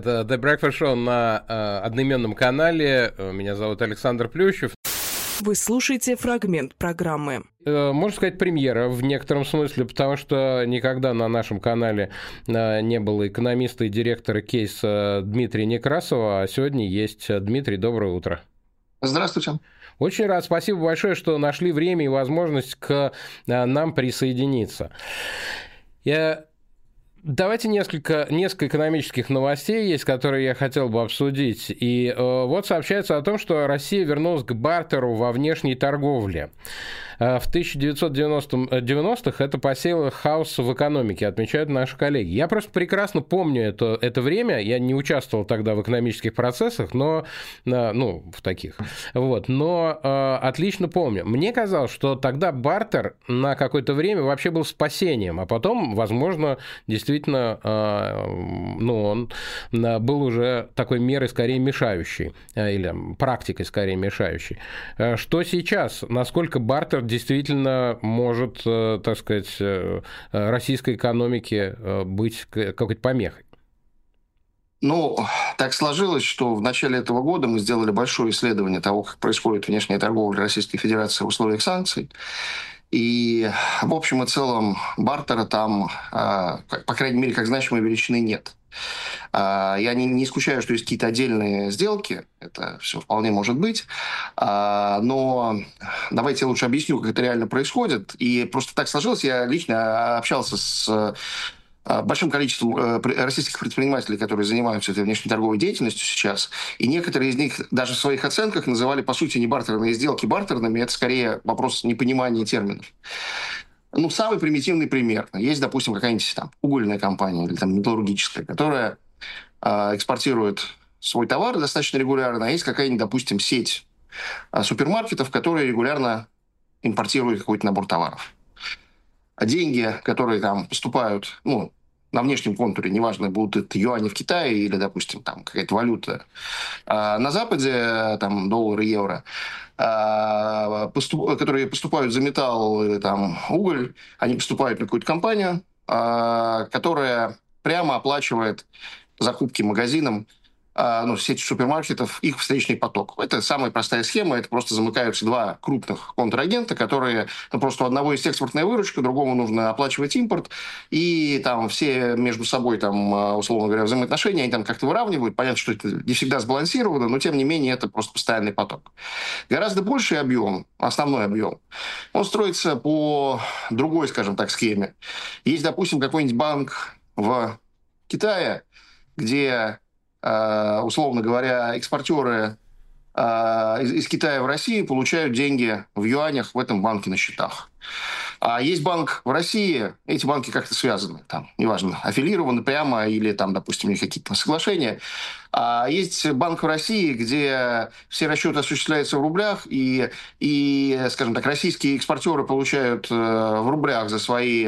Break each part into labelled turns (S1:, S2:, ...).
S1: Это The Breakfast Show на одноименном канале. Меня зовут Александр Плющев.
S2: Вы слушаете фрагмент программы.
S1: Можно сказать, премьера в некотором смысле, потому что никогда на нашем канале не было экономиста и директора кейса Дмитрия Некрасова, а сегодня есть Дмитрий. Доброе утро.
S3: Здравствуйте.
S1: Очень рад. Спасибо большое, что нашли время и возможность к нам присоединиться. Давайте несколько экономических новостей есть, которые я хотел бы обсудить. И вот сообщается о том, что Россия вернулась к бартеру во внешней торговле. В 1990-х это посеяло хаос в экономике, отмечают наши коллеги. Я просто прекрасно помню это время. Я не участвовал тогда в экономических процессах, но, в таких. Вот, но отлично помню. Мне казалось, что тогда бартер на какое-то время вообще был спасением, а потом, возможно, действительно, он был уже такой мерой скорее мешающей, или практикой скорее мешающей. Что сейчас? Насколько бартер действительно может, так сказать, российской экономике быть какой-то помехой?
S3: Так сложилось, что в начале этого года мы сделали большое исследование того, как происходит внешняя торговля Российской Федерации в условиях санкций. И в общем и целом бартера там, по крайней мере, как значимой величины нет. Я не исключаю, что есть какие-то отдельные сделки, это все вполне может быть, но давайте я лучше объясню, как это реально происходит. И просто так сложилось, я лично общался с большим количеством российских предпринимателей, которые занимаются этой внешнеторговой деятельностью сейчас, и некоторые из них даже в своих оценках называли, по сути, не бартерные сделки бартерными, это скорее вопрос непонимания терминов. Самый примитивный пример. Есть, допустим, какая-нибудь там угольная компания или там металлургическая, которая экспортирует свой товар достаточно регулярно, а есть какая-нибудь, допустим, сеть супермаркетов, которые регулярно импортируют какой-то набор товаров. А деньги, которые там поступают, на внешнем контуре, неважно, будут это юани в Китае или, допустим, там какая-то валюта на Западе, там доллары, евро, которые поступают за металл или там уголь, они поступают на какую-то компанию, которая прямо оплачивает закупки магазинам, сети супермаркетов, их встречный поток. Это самая простая схема, это просто замыкаются два крупных контрагента, которые просто у одного есть экспортная выручка, другому нужно оплачивать импорт, и там все между собой, условно говоря, взаимоотношения, они там как-то выравнивают. Понятно, что это не всегда сбалансировано, но тем не менее это просто постоянный поток. Гораздо больший объем, основной объем, он строится по другой, скажем так, схеме. Есть, допустим, какой-нибудь банк в Китае, где условно говоря, экспортеры из Китая в Россию получают деньги в юанях в этом банке на счетах. А есть банк в России, эти банки как-то связаны, неважно, аффилированы прямо или допустим, у них какие-то соглашения. А есть банк в России, где все расчеты осуществляются в рублях, и скажем так, российские экспортеры получают в рублях за свой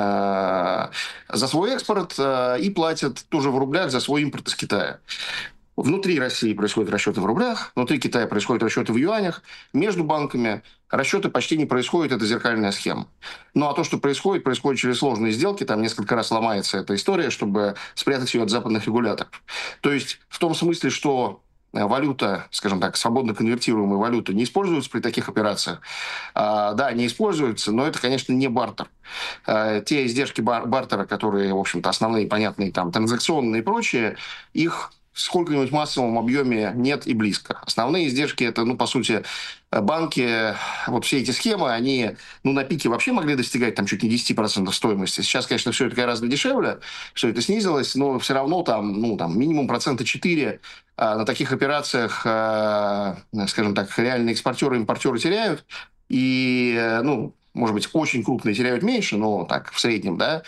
S3: экспорт и платят тоже в рублях за свой импорт из Китая. Внутри России происходят расчеты в рублях, внутри Китая происходят расчеты в юанях, между банками расчеты почти не происходят, это зеркальная схема. А то, что происходит через сложные сделки, там несколько раз ломается эта история, чтобы спрятать ее от западных регуляторов. То есть в том смысле, что валюта, скажем так, свободно конвертируемая валюта не используется при таких операциях. Да, не используется, но это, конечно, не бартер. Те издержки бартера, которые, в общем-то, основные, понятные, транзакционные и прочие, их в сколько-нибудь массовом объеме нет и близко. Основные издержки – это, по сути, банки, вот все эти схемы, они, на пике вообще могли достигать чуть не 10% стоимости. Сейчас, конечно, все это гораздо дешевле, все это снизилось, но все равно минимум 4% на таких операциях, скажем так, реальные экспортеры и импортеры теряют. И, может быть, очень крупные теряют меньше, но так, в среднем, да.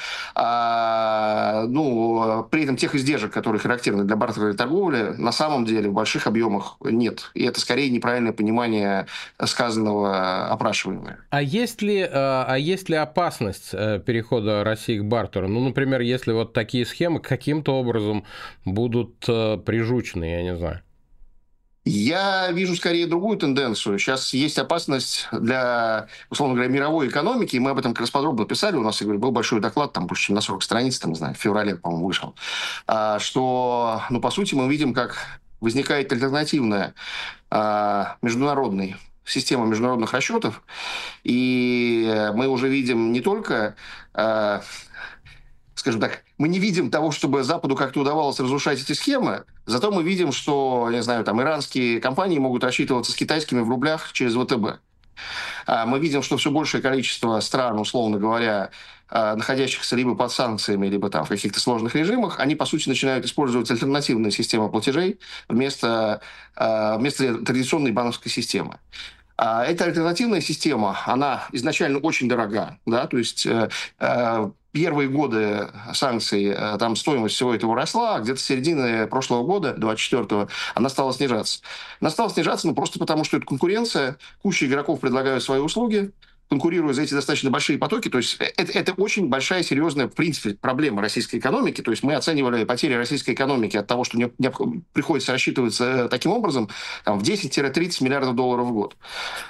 S3: При этом тех издержек, которые характерны для бартерной торговли, на самом деле в больших объемах нет. И это скорее неправильное понимание сказанного опрашиваемого.
S1: А есть ли опасность перехода России к бартеру? Например, если вот такие схемы каким-то образом будут прижучены, я не знаю.
S3: Я вижу скорее другую тенденцию. Сейчас есть опасность для, условно говоря, мировой экономики, и мы об этом как раз подробно писали. У нас, я говорю, был большой доклад, там больше, чем на 40 страниц, там, не знаю, в феврале, по-моему, вышел. Что, ну, по сути, мы видим, как возникает альтернативная международная система международных расчетов, и мы уже видим не только скажем так, мы не видим того, чтобы Западу как-то удавалось разрушать эти схемы, зато мы видим, что, не знаю, там иранские компании могут рассчитываться с китайскими в рублях через ВТБ. Мы видим, что все большее количество стран, условно говоря, находящихся либо под санкциями, либо там в каких-то сложных режимах, они, по сути, начинают использовать альтернативные системы платежей вместо традиционной банковской системы. Эта альтернативная система, она изначально очень дорога, да, то есть первые годы санкций, там стоимость всего этого росла, а где-то с середины прошлого года, 24-го, она стала снижаться. Она стала снижаться, ну, просто потому, что это конкуренция, куча игроков предлагают свои услуги, конкурируя за эти достаточно большие потоки. То есть это очень большая, серьезная, в принципе, проблема российской экономики. То есть мы оценивали потери российской экономики от того, что приходится рассчитываться таким образом, там, в 10-30 миллиардов долларов в год.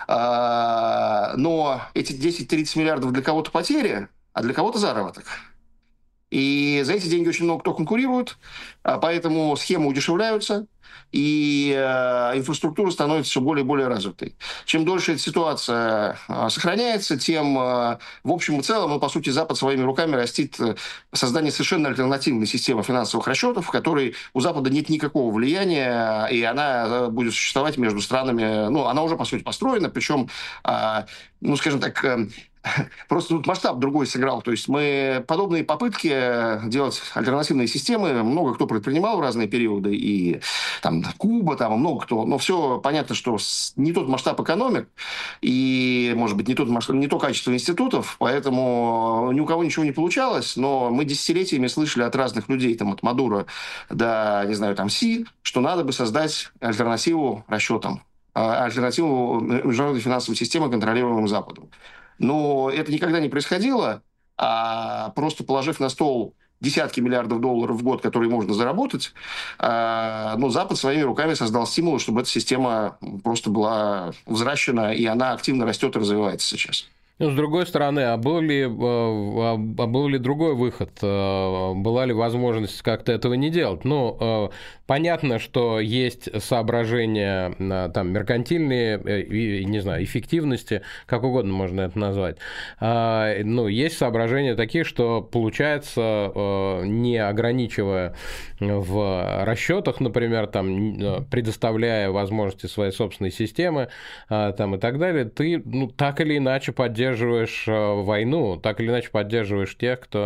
S3: Но эти 10-30 миллиардов для кого-то потери, а для кого-то заработок. И за эти деньги очень много кто конкурирует, поэтому схемы удешевляются, и инфраструктура становится все более и более развитой. Чем дольше эта ситуация сохраняется, тем, в общем и целом, по сути, Запад своими руками растит создание совершенно альтернативной системы финансовых расчетов, в которой у Запада нет никакого влияния, и она будет существовать между странами. Ну, она уже, по сути, построена, причем, ну, скажем так, просто тут масштаб другой сыграл. То есть мы подобные попытки делать альтернативные системы много кто предпринимал в разные периоды. И там Куба, там много кто. Но все понятно, что не тот масштаб экономик и, может быть, не то качество институтов. Поэтому ни у кого ничего не получалось. Но мы десятилетиями слышали от разных людей, там, от Мадуро до, не знаю, там, Си, что надо бы создать альтернативу расчетам, альтернативу международной финансовой системы, контролируемым Западом. Но это никогда не происходило, а просто положив на стол десятки миллиардов долларов в год, которые можно заработать, но Запад своими руками создал стимулы, чтобы эта система просто была взращена, и она активно растет и развивается сейчас.
S1: Ну, с другой стороны, был ли другой выход? Была ли возможность как-то этого не делать? Ну, понятно, что есть соображения там, меркантильные, не знаю, эффективности, как угодно можно это назвать. Ну, есть соображения такие, что получается, не ограничивая в расчетах, например, там, предоставляя возможности своей собственной системы там, и так далее, ты так или иначе поддерживаешь войну, так или иначе поддерживаешь тех, кто...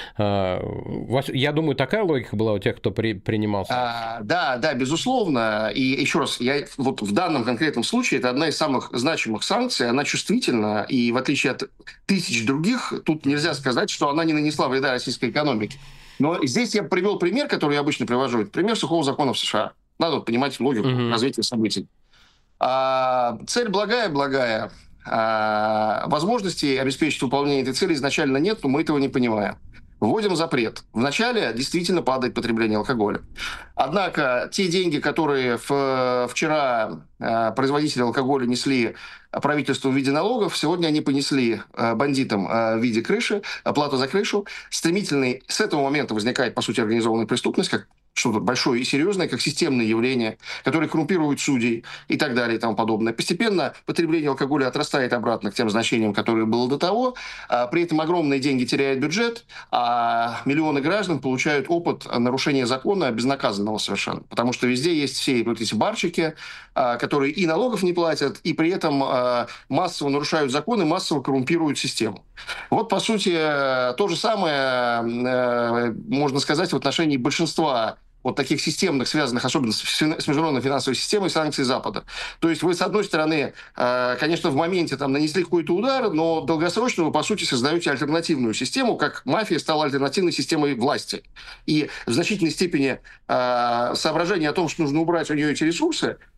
S1: Я думаю, такая логика была у тех, кто принимался.
S3: Да, безусловно. И еще раз, вот в данном конкретном случае это одна из самых значимых санкций, она чувствительна, и в отличие от тысяч других, тут нельзя сказать, что она не нанесла вреда российской экономике. Но здесь я привел пример, который я обычно привожу. Это пример сухого закона в США. Надо понимать логику развития событий. Цель благая. Возможностей обеспечить выполнение этой цели изначально нет, но мы этого не понимаем. Вводим запрет. Вначале действительно падает потребление алкоголя. Однако те деньги, которые вчера производители алкоголя несли правительству в виде налогов, сегодня они понесли бандитам в виде крыши, плату за крышу. Стремительный с этого момента возникает, по сути, организованная преступность, как что-то большое и серьезное, как системное явление, которое коррумпирует судей и так далее и тому подобное. Постепенно потребление алкоголя отрастает обратно к тем значениям, которые было до того. При этом огромные деньги теряет бюджет, а миллионы граждан получают опыт нарушения закона безнаказанного совершенно. Потому что везде есть все вот эти барчики, которые и налогов не платят, и при этом массово нарушают законы, массово коррумпируют систему. Вот, по сути, то же самое можно сказать в отношении большинства вот таких системных, связанных особенно с международной финансовой системой санкций Запада. То есть вы, с одной стороны, конечно, в моменте там нанесли какой-то удар, но долгосрочно вы, по сути, создаете альтернативную систему, как мафия стала альтернативной системой власти. И в значительной степени соображение о том, что нужно убрать у нее эти ресурсы,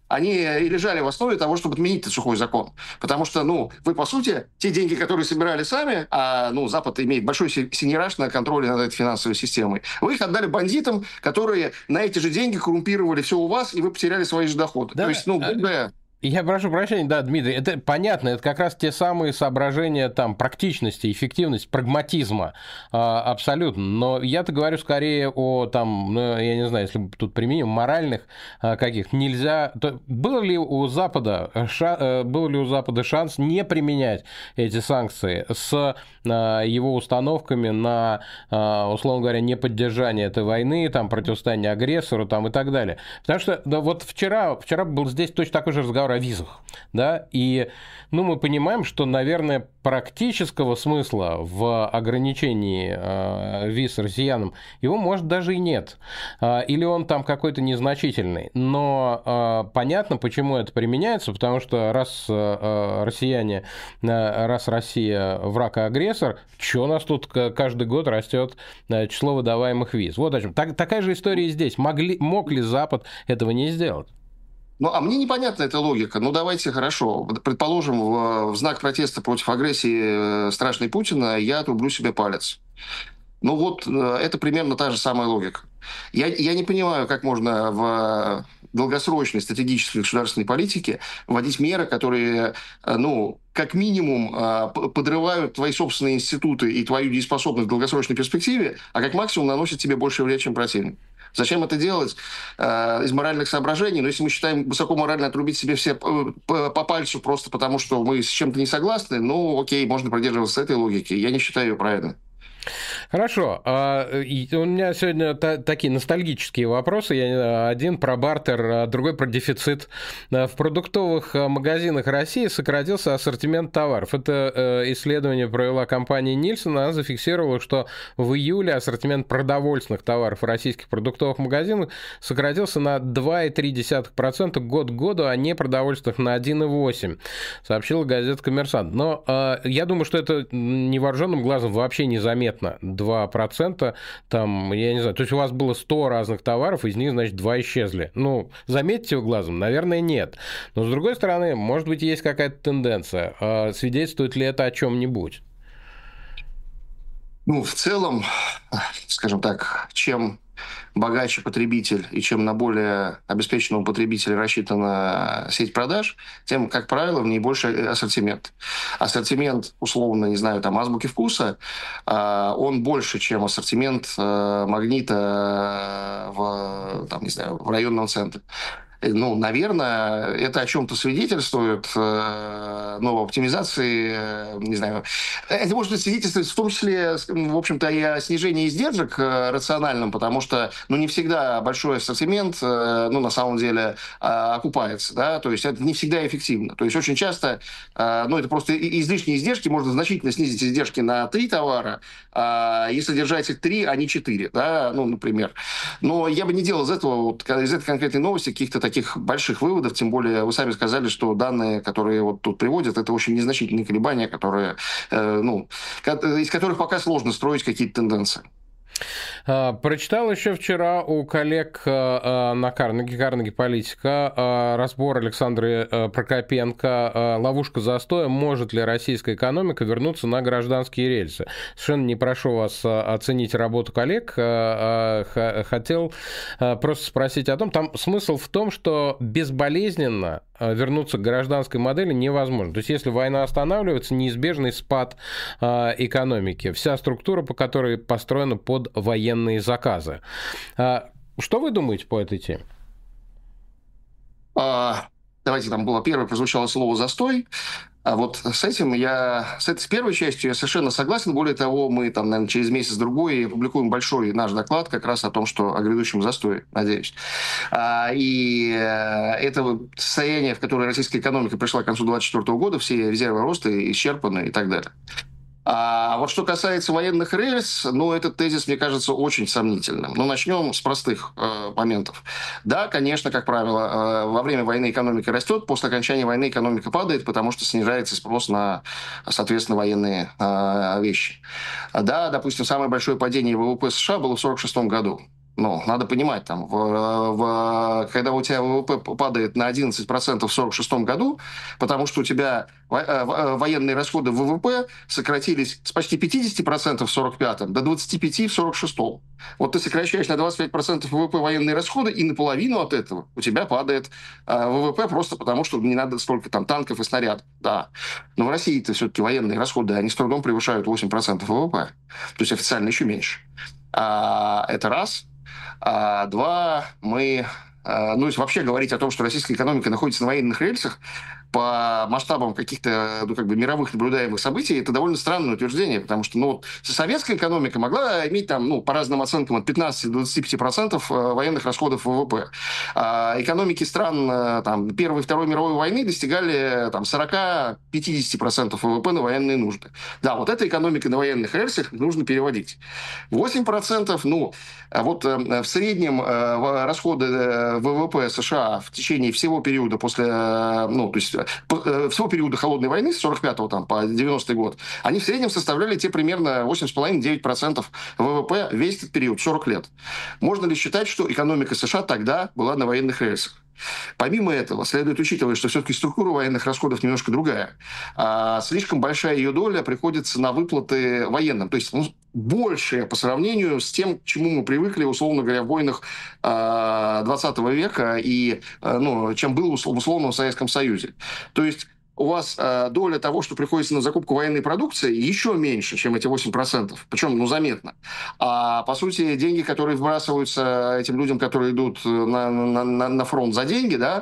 S3: они и лежали в основе того, чтобы отменить этот сухой закон. Потому что, вы, по сути, те деньги, которые собирали сами, а, Запад имеет большой сеньораж на контроле над этой финансовой системой, вы их отдали бандитам, которые на эти же деньги коррумпировали все у вас, и вы потеряли свои же доходы.
S1: Да.
S3: То есть,
S1: Я прошу прощения, да, Дмитрий, это понятно, это как раз те самые соображения там практичности, эффективности, прагматизма, абсолютно. Но я-то говорю скорее о там, я не знаю, если тут применим моральных каких, нельзя. Был ли у Запада шанс не применять эти санкции с его установками на, условно говоря, неподдержание этой войны, там противостояние агрессору, там и так далее? Потому что вот вчера был здесь точно такой же разговор о визах, да, и, мы понимаем, что, наверное, практического смысла в ограничении виз россиянам его, может, даже и нет, или он там какой-то незначительный, но понятно, почему это применяется, потому что раз Россия враг и агрессор, что у нас тут каждый год растет число выдаваемых виз? Вот о чем. Такая же история и здесь. Мог ли Запад этого не сделать?
S3: А мне непонятна эта логика. Давайте, хорошо. Предположим, в знак протеста против агрессии страшной Путина я отрублю себе палец. Это примерно та же самая логика. Я не понимаю, как можно в долгосрочной стратегической государственной политике вводить меры, которые, как минимум, подрывают твои собственные институты и твою дееспособность в долгосрочной перспективе, а как максимум наносят тебе больше вред, чем противник. Зачем это делать? Из моральных соображений. Но если мы считаем высоко морально отрубить себе все по пальцу просто потому, что мы с чем-то не согласны, окей, можно придерживаться этой логики. Я не считаю ее правильной.
S1: Хорошо. У меня сегодня такие ностальгические вопросы. Один про бартер, другой про дефицит. В продуктовых магазинах России сократился ассортимент товаров. Это исследование провела компания Нильсон. Она зафиксировала, что в июле ассортимент продовольственных товаров в российских продуктовых магазинах сократился на 2,3% год к году, а не продовольственных на 1,8%, сообщила газета «Коммерсант». Но я думаю, что это невооруженным глазом вообще незаметно. 2%, там, я не знаю, то есть у вас было 100 разных товаров, из них, значит, 2 исчезли. Заметьте его глазом? Наверное, нет. Но, с другой стороны, может быть, есть какая-то тенденция. Свидетельствует ли это о чем-нибудь?
S3: В целом, скажем так, чем богаче потребитель и чем на более обеспеченного потребителя рассчитана сеть продаж, тем, как правило, в ней больше ассортимент. Ассортимент, условно, не знаю, там, азбуки вкуса, он больше, чем ассортимент Магнита в районном центре. Наверное, это о чем-то свидетельствует, оптимизации, не знаю. Это может свидетельствовать в том числе, в общем-то, и о снижении издержек рациональном, потому что, не всегда большой ассортимент, на самом деле, окупается, да, то есть это не всегда эффективно. То есть очень часто, это просто излишние издержки, можно значительно снизить издержки на 3 товара, если держать их 3, а не 4, да, например. Но я бы не делал из этой конкретной новости каких-то таких больших выводов, тем более вы сами сказали, что данные, которые вот тут приводят, это очень незначительные колебания, которые, из которых пока сложно строить какие-то тенденции.
S1: Прочитал еще вчера у коллег на Карнеги Политика разбор Александры Прокопенко «Ловушка застоя. Может ли российская экономика вернуться на гражданские рельсы?». Совершенно не прошу вас оценить работу коллег, хотел просто спросить о том, там смысл в том, что безболезненно вернуться к гражданской модели невозможно. То есть если война останавливается, неизбежный спад экономики. Вся структура, по которой построена под военные заказы. Что вы думаете по этой теме?
S3: Давайте, там было первое, прозвучало слово «застой». А вот с этой первой частью я совершенно согласен. Более того, мы там, наверное, через месяц-другой опубликуем большой наш доклад как раз о том, что о грядущем застое, надеюсь. И это состояние, в которое российская экономика пришла к концу 2024 года, все резервы роста исчерпаны и так далее. А вот что касается военных рельс, этот тезис, мне кажется, очень сомнительным. Начнем с простых моментов. Да, конечно, как правило, во время войны экономика растет, после окончания войны экономика падает, потому что снижается спрос на, соответственно, военные вещи. Да, допустим, самое большое падение ВВП США было в 1946 году. Ну, надо понимать, там, когда у тебя ВВП падает на 11% в 1946 году, потому что у тебя военные расходы в ВВП сократились с почти 50% в 1945 до 25% в 1946. Вот ты сокращаешь на 25% ВВП военные расходы, и наполовину от этого у тебя падает ВВП просто потому, что не надо столько там танков и снарядов. Да. Но в России-то все-таки военные расходы, они с трудом превышают 8% ВВП. То есть официально еще меньше. Это раз. Два, мы... Ну, если вообще говорить о том, что российская экономика находится на военных рельсах, по масштабам каких-то мировых наблюдаемых событий, это довольно странное утверждение, потому что советская экономика могла иметь там, по разным оценкам от 15 до 25% военных расходов ВВП. Экономики стран там, Первой и Второй мировой войны достигали там, 40-50% ВВП на военные нужды. Да, вот эта экономика на военных рельсах нужно переводить. 8%, в среднем расходы ВВП США в течение всего периода всего периода холодной войны с 45 по 90-й год, они в среднем составляли примерно 8,5-9% ВВП весь этот период, 40 лет. Можно ли считать, что экономика США тогда была на военных рельсах? Помимо этого, следует учитывать, что все-таки структура военных расходов немножко другая. Слишком большая ее доля приходится на выплаты военным. То есть большая по сравнению с тем, к чему мы привыкли, условно говоря, в войнах 20 века и чем было в условном Советском Союзе. То есть у вас доля того, что приходится на закупку военной продукции, еще меньше, чем эти 8%. Причем, заметно. А, по сути, деньги, которые вбрасываются этим людям, которые идут на фронт за деньги, да,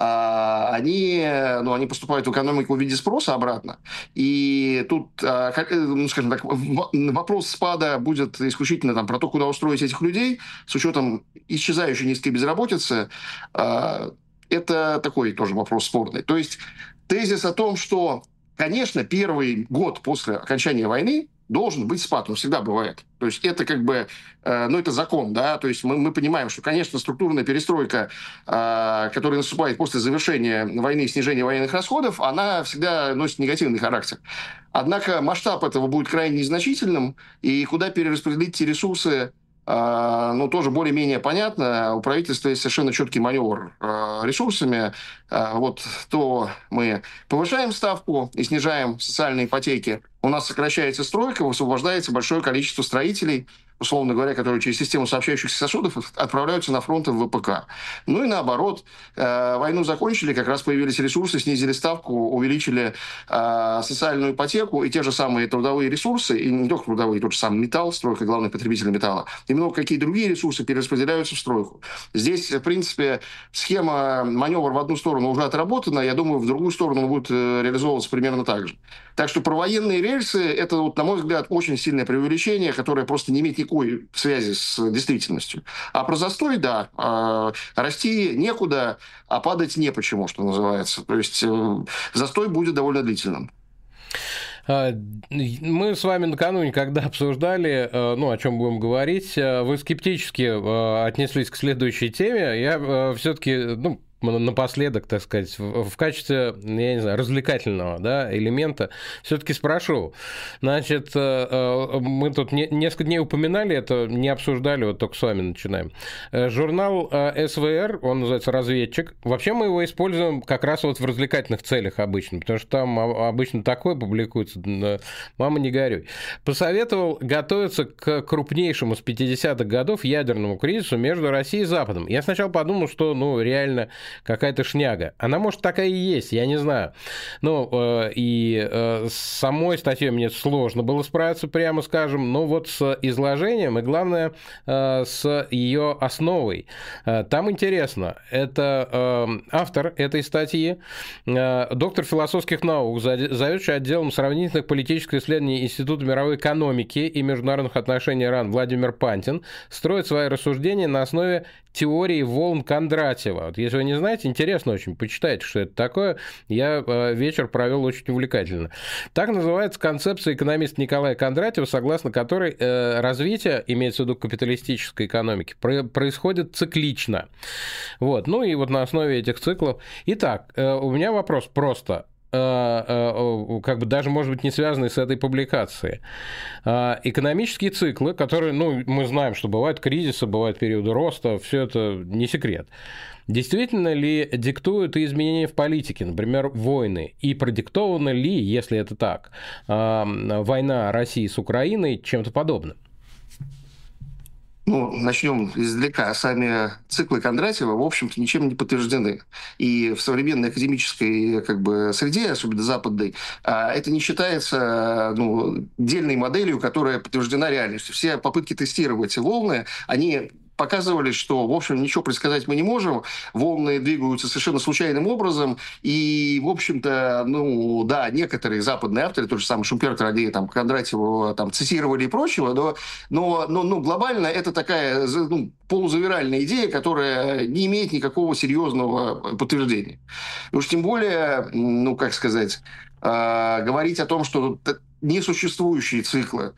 S3: они поступают в экономику в виде спроса обратно. И тут, скажем так, вопрос спада будет исключительно про то, куда устроить этих людей, с учетом исчезающей низкой безработицы. Это такой тоже вопрос спорный. То есть тезис о том, что, конечно, первый год после окончания войны должен быть спад, он всегда бывает. То есть это это закон, да, то есть мы понимаем, что, конечно, структурная перестройка, которая наступает после завершения войны и снижения военных расходов, она всегда носит негативный характер. Однако масштаб этого будет крайне незначительным, и куда перераспределить те ресурсы, тоже более-менее понятно. У правительства есть совершенно четкий маневр ресурсами. То мы повышаем ставку и снижаем социальные ипотеки. У нас сокращается стройка, высвобождается большое количество строителей, условно говоря, которые через систему сообщающихся сосудов отправляются на фронт в ВПК. И наоборот, войну закончили, как раз появились ресурсы, снизили ставку, увеличили социальную ипотеку и те же самые трудовые ресурсы, и не только трудовые, тот же самый металл, стройка главный потребитель металла, и много какие другие ресурсы перераспределяются в стройку. Здесь, в принципе, схема маневр в одну сторону уже отработана, я думаю, в другую сторону будет реализовываться примерно так же. Так что про военные рельсы – это, на мой взгляд, очень сильное преувеличение, которое просто не имеет никакой связи с действительностью. А про застой, да, расти некуда, а падать не почему, что называется. То есть застой будет довольно длительным.
S1: Мы с вами накануне, когда обсуждали, о чем будем говорить, вы скептически отнеслись к следующей теме. Я все-таки, напоследок, так сказать, в качестве, я не знаю, развлекательного элемента все-таки спрошу. Значит, мы тут несколько дней упоминали это, не обсуждали, только с вами начинаем. Журнал СВР, он называется «Разведчик». Вообще мы его используем как раз в развлекательных целях обычно, потому что там обычно такое публикуется, мама не горюй. Посоветовал готовиться к крупнейшему с 50-х годов ядерному кризису между Россией и Западом. Я сначала подумал, что, реально какая-то шняга. Она, может, такая и есть, я не знаю. И с самой статьей мне сложно было справиться, прямо скажем, но с изложением и, главное, с ее основой. Там интересно. Это автор этой статьи, доктор философских наук, заведующий отделом сравнительных политических исследований Института мировой экономики и международных отношений РАН Владимир Пантин, строит свои рассуждения на основе теории волн Кондратьева. Если вы не знаете, интересно очень, почитайте, что это такое. Я вечер провел очень увлекательно. Так называется концепция экономиста Николая Кондратьева, согласно которой развитие, имеется в виду капиталистической экономики, происходит циклично. На основе этих циклов. Итак, у меня вопрос просто. как бы даже, может быть, не связанные с этой публикацией. Экономические циклы, которые, мы знаем, что бывают кризисы, бывают периоды роста, все это не секрет. Действительно ли диктуют и изменения в политике, например, войны? И продиктована ли, если это так, война России с Украиной чем-то подобным?
S3: Начнем издалека. Сами циклы Кондратьева, в общем-то, ничем не подтверждены. И в современной академической среде, особенно западной, это не считается дельной моделью, которая подтверждена реальностью. Все попытки тестировать волны, они показывали, что, в общем, ничего предсказать мы не можем, волны двигаются совершенно случайным образом, и, в общем-то, некоторые западные авторы, тот же самый Шумпертер, они Кондратьева цитировали и прочего, но глобально это такая полузавиральная идея, которая не имеет никакого серьезного подтверждения. И уж тем более, говорить о том, что несуществующие циклы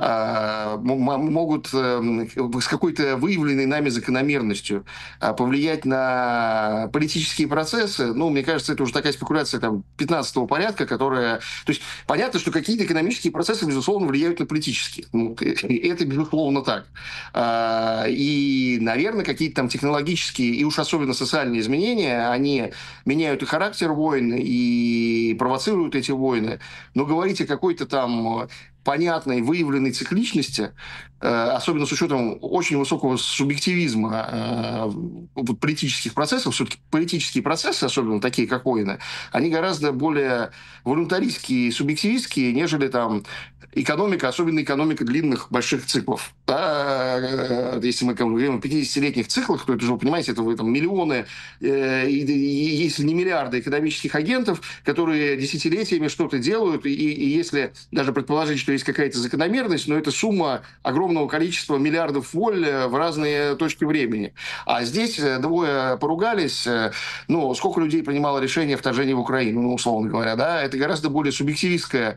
S3: могут с какой-то выявленной нами закономерностью повлиять на политические процессы, мне кажется, это уже такая спекуляция 15-го порядка, которая... То есть понятно, что какие-то экономические процессы, безусловно, влияют на политические. Это, безусловно, так. И, наверное, какие-то технологические и уж особенно социальные изменения, они меняют и характер войн, и провоцируют эти войны. Но говорить о какой-то понятной, выявленной цикличности, особенно с учетом очень высокого субъективизма политических процессов, все-таки политические процессы, особенно такие, как войны, они гораздо более волюнтаристские и субъективистские, нежели экономика, особенно экономика длинных больших циклов. Да, если мы говорим о 50-летних циклах, то это же, вы понимаете, это миллионы, если не миллиарды экономических агентов, которые десятилетиями что-то делают, и если даже предположить, что есть какая-то закономерность, но это сумма огромного количества миллиардов воль в разные точки времени. А здесь двое поругались, сколько людей принимало решение о вторжении в Украину, условно говоря, да, это гораздо более субъективистская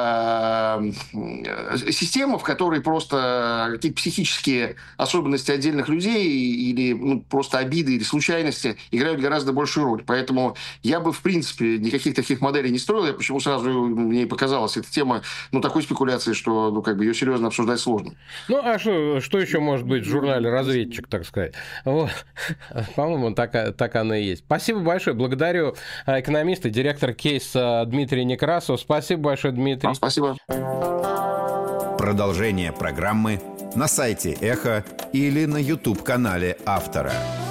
S3: система, в которой просто какие-то психические особенности отдельных людей или просто обиды или случайности играют гораздо большую роль. Поэтому я бы, в принципе, никаких таких моделей не строил. Я почему сразу мне показалась эта тема, такой спекуляции, что, ее серьезно обсуждать сложно.
S1: А что еще может быть в журнале «Разведчик», так сказать? Вот. По-моему, так оно и есть. Спасибо большое. Благодарю экономиста, директор кейса Дмитрий Некрасов. Спасибо большое, Дмитрий.
S3: Спасибо.
S4: Продолжение программы на сайте Эхо или на YouTube-канале автора.